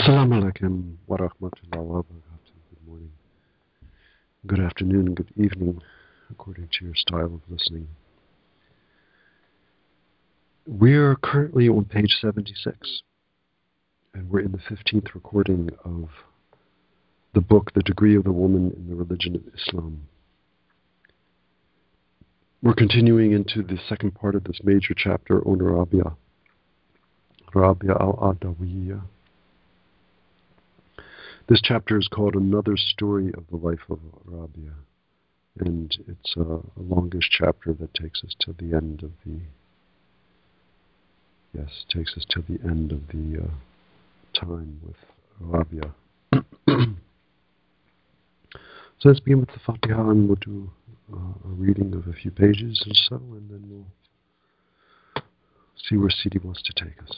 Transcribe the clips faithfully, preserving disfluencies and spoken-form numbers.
Assalamu alaikum wa rahmatullahi wa barakatuh. Good morning, good afternoon, and good evening, according to your style of listening. We're currently on page seventy-six, and we're in the fifteenth recording of the book, The Degree of the Woman in the Religion of Islam. We're continuing into the second part of this major chapter on Rabia, Rabia al-Adawiyya. This chapter is called Another Story of the Life of Rabia, and it's a, a longish chapter that takes us to the end of the, yes, takes us to the end of the uh, time with Rabia. So let's begin with the Fatiha, and we'll do uh, a reading of a few pages or so, and then we'll see where Sidi wants to take us.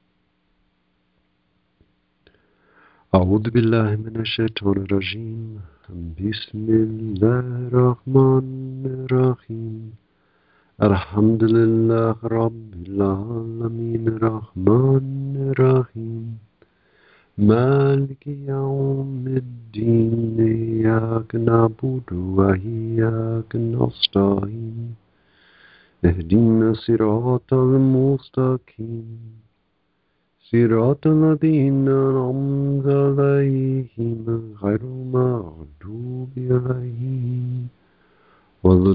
أعوذ بالله من الشيطان الرجيم بسم الله الرحمن الرحيم الحمد لله رب العالمين الرحمن الرحيم مالك يوم الدين إياك نعبد وإياك نستعين اهدنا الصراط المستقيم صراط الذين أنعمت عليهم غير المغضوب عليهم ولا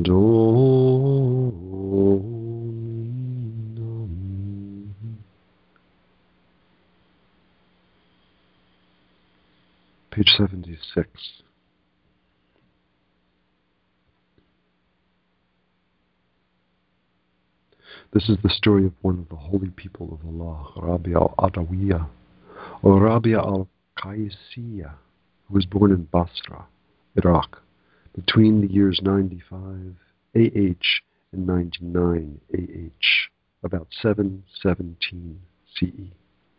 الضالين. Page seventy-six. This is the story of one of the holy people of Allah, Rabia al-Adawiyya, or Rabia al-Qaisiyya, who was born in Basra, Iraq, between the years ninety-five A H and ninety-nine A H, about seven seventeen C E.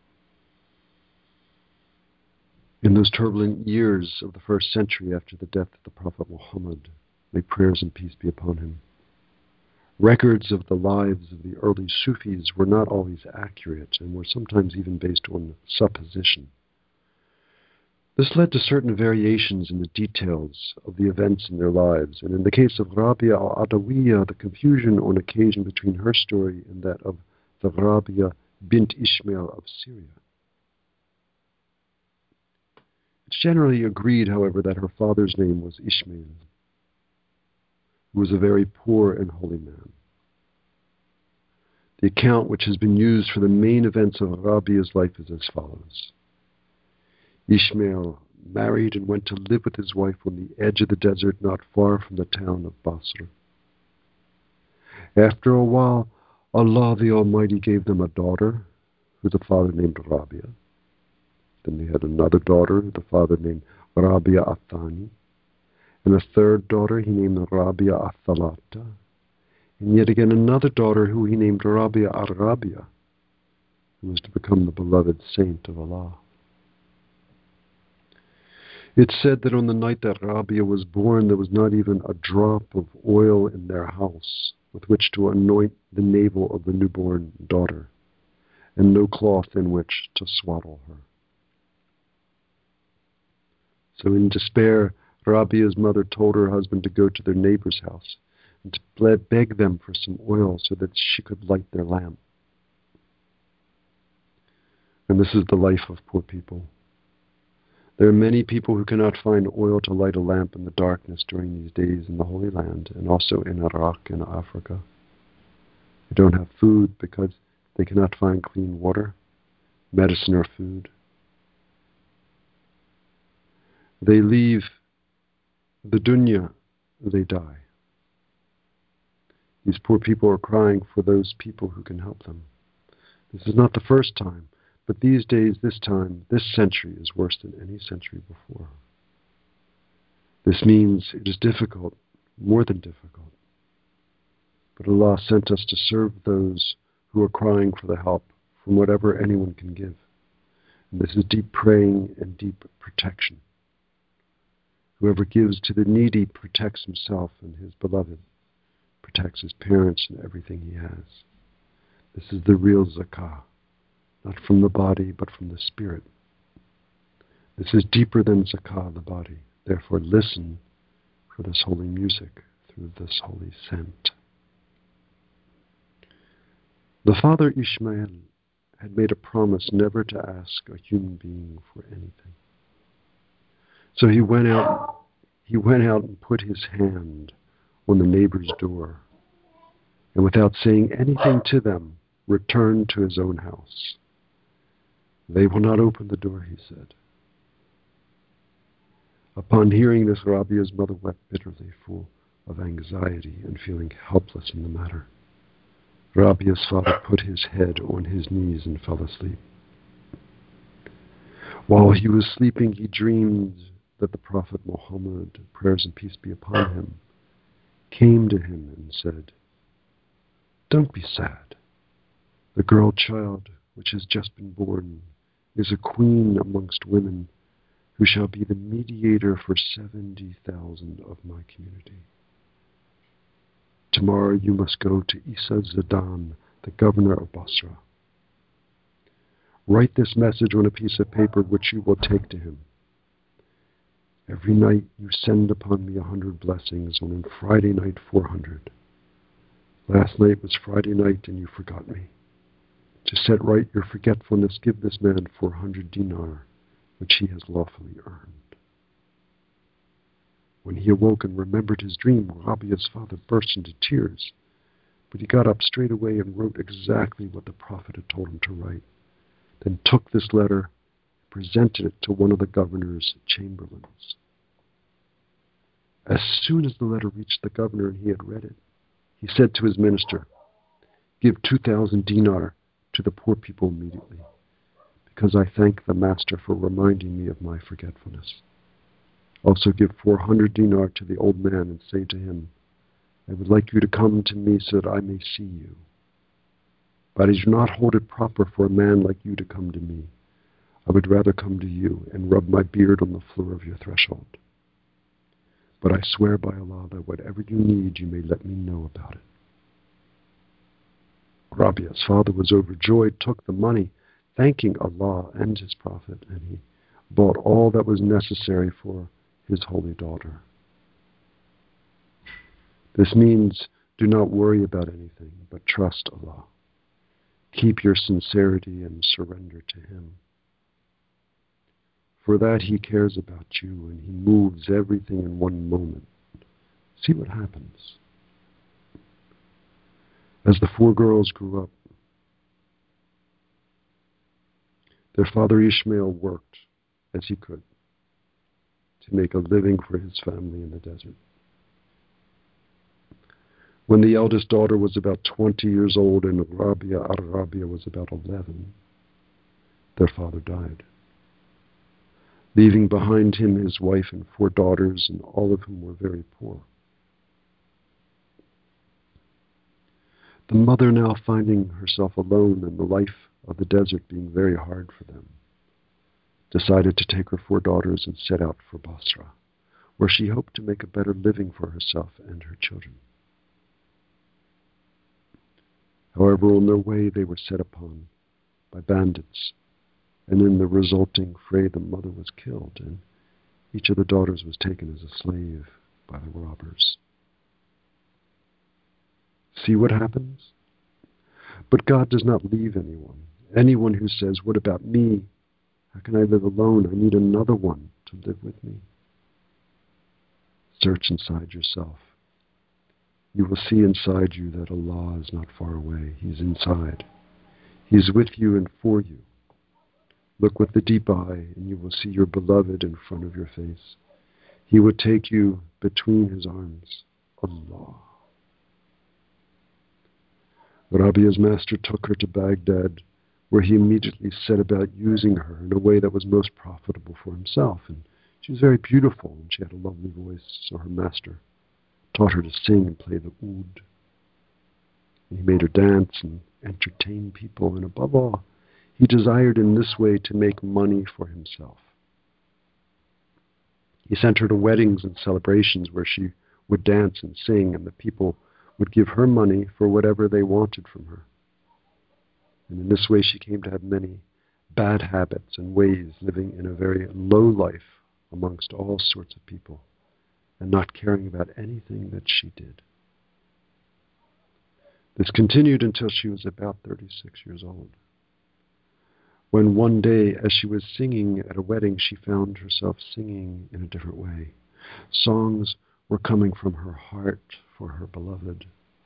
In those turbulent years of the first century after the death of the Prophet Muhammad, may prayers and peace be upon him, records of the lives of the early Sufis were not always accurate and were sometimes even based on supposition. This led to certain variations in the details of the events in their lives, and in the case of Rabia al-Adawiyya, the confusion on occasion between her story and that of the Rabia bint Ishmael of Syria. It's generally agreed, however, that her father's name was Ishmael, who was a very poor and holy man. The account which has been used for the main events of Rabia's life is as follows. Ishmael married and went to live with his wife on the edge of the desert not far from the town of Basra. After a while, Allah the Almighty gave them a daughter, who the father named Rabia. Then they had another daughter, who the father named Rabia Athani, and a third daughter he named Rabia Athalata, and yet again another daughter who he named Rabia al-Rabia, who was to become the beloved saint of Allah. It's said that on the night that Rabia was born, there was not even a drop of oil in their house with which to anoint the navel of the newborn daughter, and no cloth in which to swaddle her. So in despair, Rabia's mother told her husband to go to their neighbor's house and to beg them for some oil so that she could light their lamp. And this is the life of poor people. There are many people who cannot find oil to light a lamp in the darkness during these days in the Holy Land and also in Iraq and Africa. They don't have food because they cannot find clean water, medicine, or food. They leave the dunya, they die. These poor people are crying for those people who can help them. This is not the first time, but these days, this time, this century is worse than any century before. This means it is difficult, more than difficult. But Allah sent us to serve those who are crying for the help from whatever anyone can give. And this is deep praying and deep protection. Whoever gives to the needy protects himself and his beloved, protects his parents and everything he has. This is the real zakah, not from the body, but from the spirit. This is deeper than zakah, the body. Therefore, listen for this holy music through this holy scent. The father Ishmael had made a promise never to ask a human being for anything. So he went out, he went out and put his hand on the neighbor's door, and without saying anything to them, returned to his own house. They will not open the door, he said. Upon hearing this, Rabia's mother wept bitterly, full of anxiety and feeling helpless in the matter. Rabia's father put his head on his knees and fell asleep. While he was sleeping, he dreamed that the Prophet Muhammad, prayers and peace be upon him, came to him and said, "Don't be sad. The girl child which has just been born is a queen amongst women who shall be the mediator for seventy thousand of my community. Tomorrow you must go to Isa Zadan, the governor of Basra. Write this message on a piece of paper which you will take to him. Every night you send upon me a hundred blessings, and on Friday night four hundred. Last night was Friday night and you forgot me. To set right your forgetfulness, give this man four hundred dinar, which he has lawfully earned." When he awoke and remembered his dream, Rabia's father burst into tears, but he got up straight away and wrote exactly what the Prophet had told him to write, then took this letter and presented it to one of the governor's chamberlains. As soon as the letter reached the governor and he had read it, he said to his minister, "Give two thousand dinar to the poor people immediately, because I thank the master for reminding me of my forgetfulness. Also give four hundred dinar to the old man and say to him, I would like you to come to me so that I may see you. But I do not hold it proper for a man like you to come to me. I would rather come to you and rub my beard on the floor of your threshold. But I swear by Allah that whatever you need, you may let me know about it." Rabia's father was overjoyed, took the money, thanking Allah and his Prophet, and he bought all that was necessary for his holy daughter. This means do not worry about anything, but trust Allah. Keep your sincerity and surrender to Him. For that He cares about you, and He moves everything in one moment. See what happens. As the four girls grew up, their father Ishmael worked as he could to make a living for his family in the desert. When the eldest daughter was about twenty years old and Rabia al-Rabia was about eleven, their father died, leaving behind him his wife and four daughters, and all of whom were very poor. The mother, now finding herself alone and the life of the desert being very hard for them, decided to take her four daughters and set out for Basra, where she hoped to make a better living for herself and her children. However, on their way they were set upon by bandits, and in the resulting fray the mother was killed, and each of the daughters was taken as a slave by the robbers. See what happens? But God does not leave anyone. Anyone who says, "What about me? How can I live alone? I need another one to live with me." Search inside yourself. You will see inside you that Allah is not far away. He's inside. He is with you and for you. Look with the deep eye, and you will see your beloved in front of your face. He will take you between His arms. Allah. Rabia's master took her to Baghdad, where he immediately set about using her in a way that was most profitable for himself. And she was very beautiful, and she had a lovely voice, so her master taught her to sing and play the oud. And he made her dance and entertain people, and above all, he desired in this way to make money for himself. He sent her to weddings and celebrations where she would dance and sing, and the people would give her money for whatever they wanted from her. And in this way she came to have many bad habits and ways, living in a very low life amongst all sorts of people, and not caring about anything that she did. This continued until she was about thirty-six years old, when one day, as she was singing at a wedding, she found herself singing in a different way. Songs were coming from her heart for her beloved.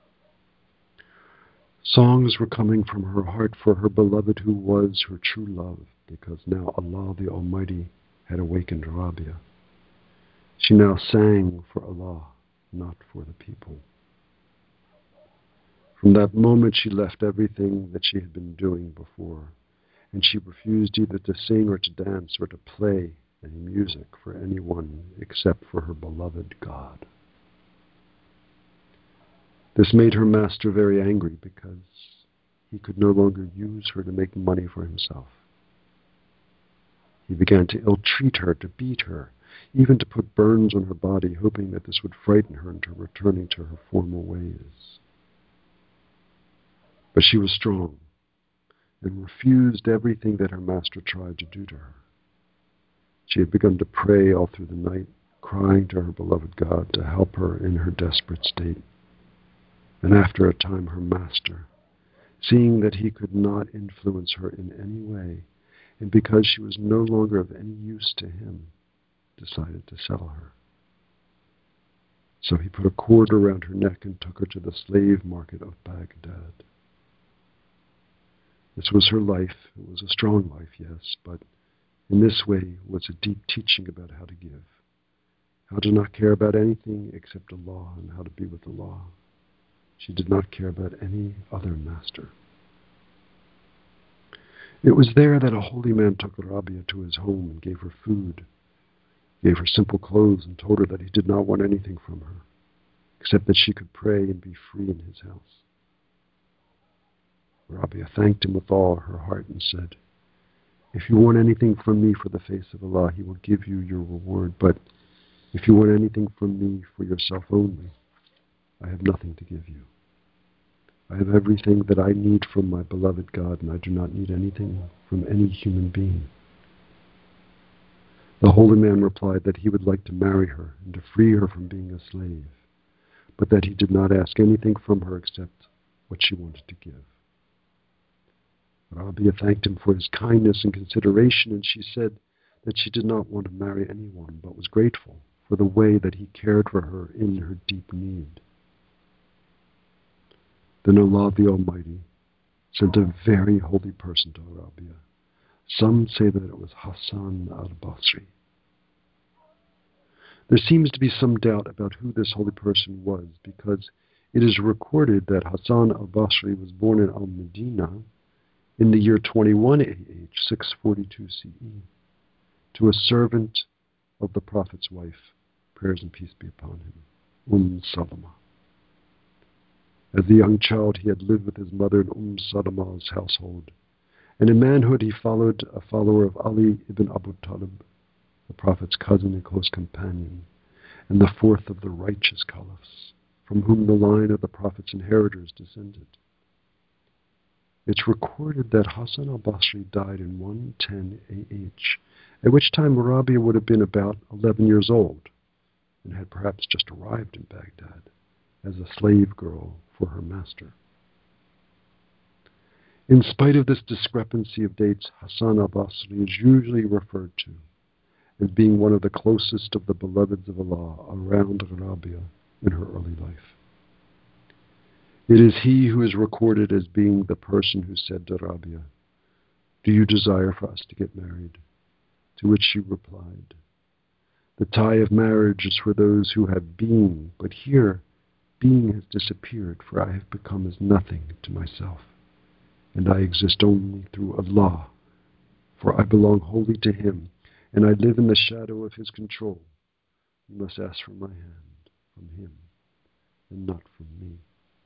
Songs were coming from her heart for her beloved, who was her true love, because now Allah the Almighty had awakened Rabia. She now sang for Allah, not for the people. From that moment she left everything that she had been doing before, and she refused either to sing or to dance or to play any music for anyone except for her beloved God. This made her master very angry, because he could no longer use her to make money for himself. He began to ill-treat her, to beat her, even to put burns on her body, hoping that this would frighten her into returning to her former ways. But she was strong and refused everything that her master tried to do to her. She had begun to pray all through the night, crying to her beloved God to help her in her desperate state. And after a time, her master, seeing that he could not influence her in any way, and because she was no longer of any use to him, decided to sell her. So he put a cord around her neck and took her to the slave market of Baghdad. This was her life. It was a strong life, yes, but in this way was a deep teaching about how to give, how to not care about anything except Allah, and how to be with Allah. She did not care about any other master. It was there that a holy man took Rabia to his home and gave her food, gave her simple clothes, and told her that he did not want anything from her, except that she could pray and be free in his house. Rabia thanked him with all her heart and said, "If you want anything from me for the face of Allah, He will give you your reward. But if you want anything from me for yourself only, I have nothing to give you. I have everything that I need from my beloved God, and I do not need anything from any human being." The holy man replied that he would like to marry her and to free her from being a slave, but that he did not ask anything from her except what she wanted to give. Rabia thanked him for his kindness and consideration, and she said that she did not want to marry anyone, but was grateful for the way that he cared for her in her deep need. Then Allah the Almighty sent a very holy person to Rabia. Some say that it was Hassan al-Basri. There seems to be some doubt about who this holy person was, because it is recorded that Hassan al-Basri was born in Al-Medina in the year twenty-one A H, six forty-two C E, to a servant of the Prophet's wife, prayers and peace be upon him, Umm Salama. As a young child, he had lived with his mother in Umm Salama's household, and in manhood he followed a follower of Ali ibn Abu Talib, the Prophet's cousin and close companion, and the fourth of the righteous caliphs, from whom the line of the Prophet's inheritors descended. It's recorded that Hassan al-Basri died in one ten A H, at which time Rabia would have been about eleven years old, and had perhaps just arrived in Baghdad as a slave girl for her master. In spite of this discrepancy of dates, Hassan al-Basri is usually referred to as being one of the closest of the beloveds of Allah around Rabia in her early life. It is he who is recorded as being the person who said to Rabia, "Do you desire for us to get married?" To which she replied, "The tie of marriage is for those who have being, but here being has disappeared, for I have become as nothing to myself, and I exist only through Allah, for I belong wholly to Him, and I live in the shadow of His control. You must ask for my hand from Him, and not from me."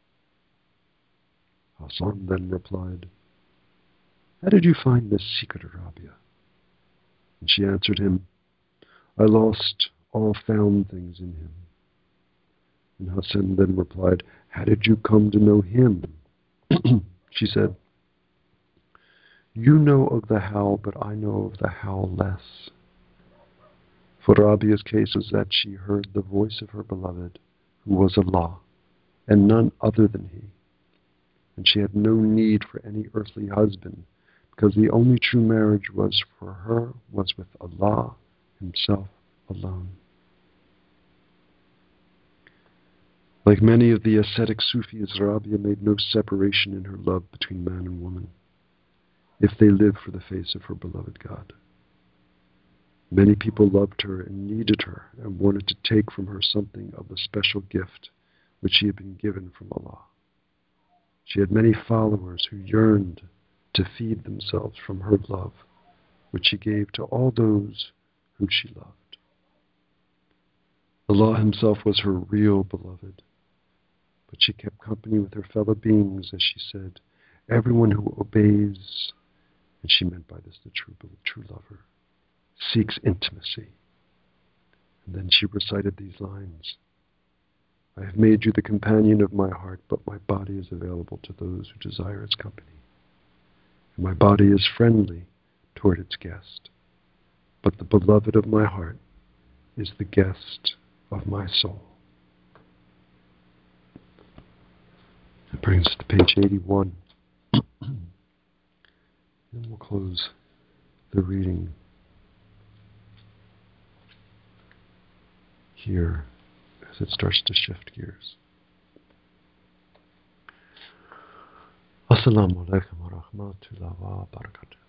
Hassan then replied, "How did you find this secret, Rabia?" And she answered him, "I lost all found things in him." And Hassan then replied, "How did you come to know him?" She said, You know of the how, but I know of the how less. For Rabia's case was that she heard the voice of her beloved, who was Allah, and none other than He. And she had no need for any earthly husband, because the only true marriage was for her was with Allah Himself alone. Like many of the ascetic Sufis, Rabia made no separation in her love between man and woman, if they lived for the face of her beloved God. Many people loved her and needed her and wanted to take from her something of the special gift which she had been given from Allah. She had many followers who yearned to feed themselves from her love, which she gave to all those whom she loved. Allah Himself was her real beloved, but she kept company with her fellow beings, as she said, everyone who obeys, and she meant by this the true, true lover, seeks intimacy. And then she recited these lines: I have made you the companion of my heart, but my body is available to those who desire its company. And my body is friendly toward its guest, but the beloved of my heart is the guest of my soul. That brings us to page eighty-one. And we'll close the reading here as it starts to shift gears. Assalamu alaikum wa rahmatullahi wa barakatuh.